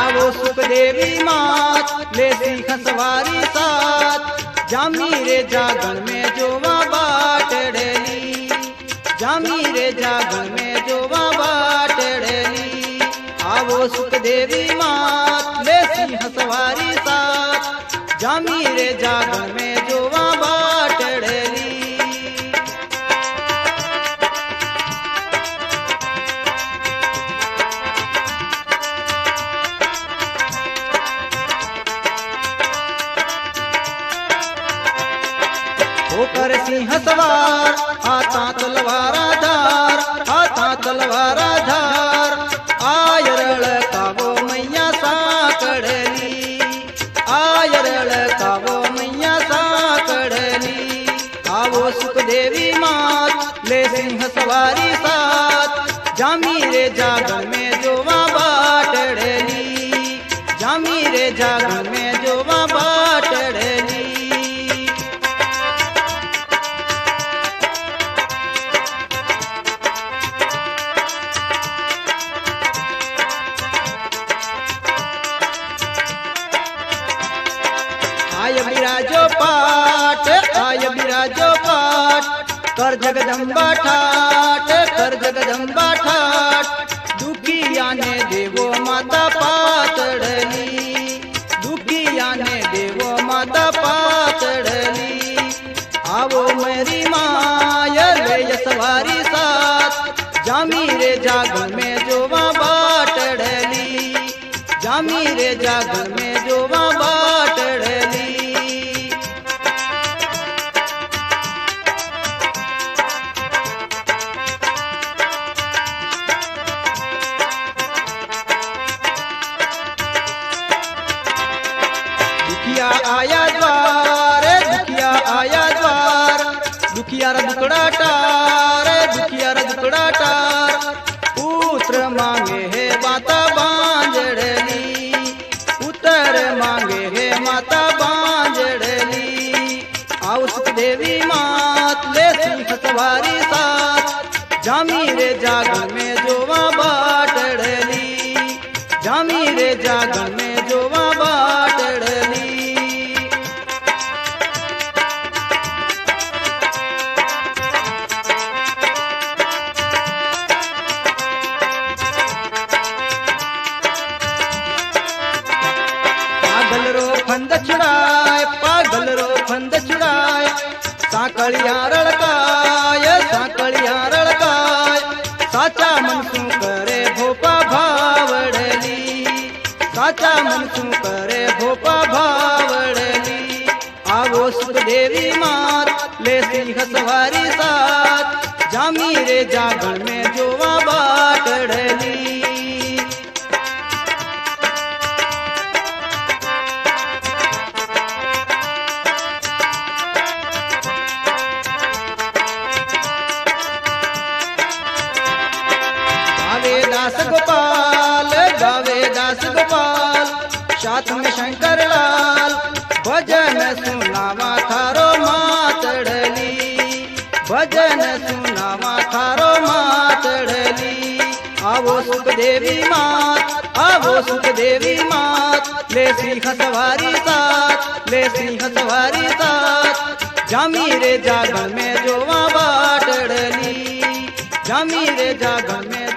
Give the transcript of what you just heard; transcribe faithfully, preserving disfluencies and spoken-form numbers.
आवो सुख देवी मात ले सिंह सवारी साथ जामी रे जागण में जोवा बाटड़ेली जामी रे जागण में जोवा बाटड़ेली आवो सुख देवी मात ले सिंह सवारी साथ जामी रे जागण में जोवा बाटड़ेली होकर सिंह सवार हाथा तलवारा धार हाथा तलवारा धार आयरल कावो मैया साकड़ली आयरल कावो मैया साकड़ली आवो सुख देवी मात ले सिंह सवारी साथ जामी रे जागण में जोवा बाटड़ली जामी रे जागण में जोवा बाटड़ली आय बिराजो पाट आय बिराजो पाट कर जगदम्बा ठाट कर जगदम्बा ठाट दुखिया ने देवो माता पातड़ली दुखिया ने देवो माता पातड़ली आवो मेरी माय ले सवारी साथ जामी रे जागण में जोवा बाटड़ली जामी रे जागण में जोवा बाटड़ली दुखिया आया द्वार दुखिया आया द्वार दुखिया रा दुकड़ा टार दुखिया रा दुकड़ा टार पुत्र मांगे है माता बांजड़ली पुत्र मांगे है माता बांजड़ली आओ सुख देवी मात ले सिंह सवारी साथ जामी रे जागण में जोवा बाटड़ली जामी रे जागण में जोवा बाटड़ली पागल रो फंद छुड़ाए पागल रो फंद छुड़ाए साकड़िया रड़काय साकड़िया रड़काय साचा मनसू करे भोपा भावड़ली साचा मनसू करे भोपा भावड़ली आवो सुख देवी मात ले सिंह सवारी साथ जामी रे जागण में जोवा बाटड़ली गावे दास गोपाल गावे दास गोपाल साथ में शंकर लाल भजन सुनावा थारो मातड़ली भजन सुनावा थारो मातड़ली आवो सुख देवी मात आवो सुख देवी मात ले सिंह सवारी साथ ले सिंह सवारी साथ जामी रे जागण में जोवा बाटड़ली जामी रे जागण में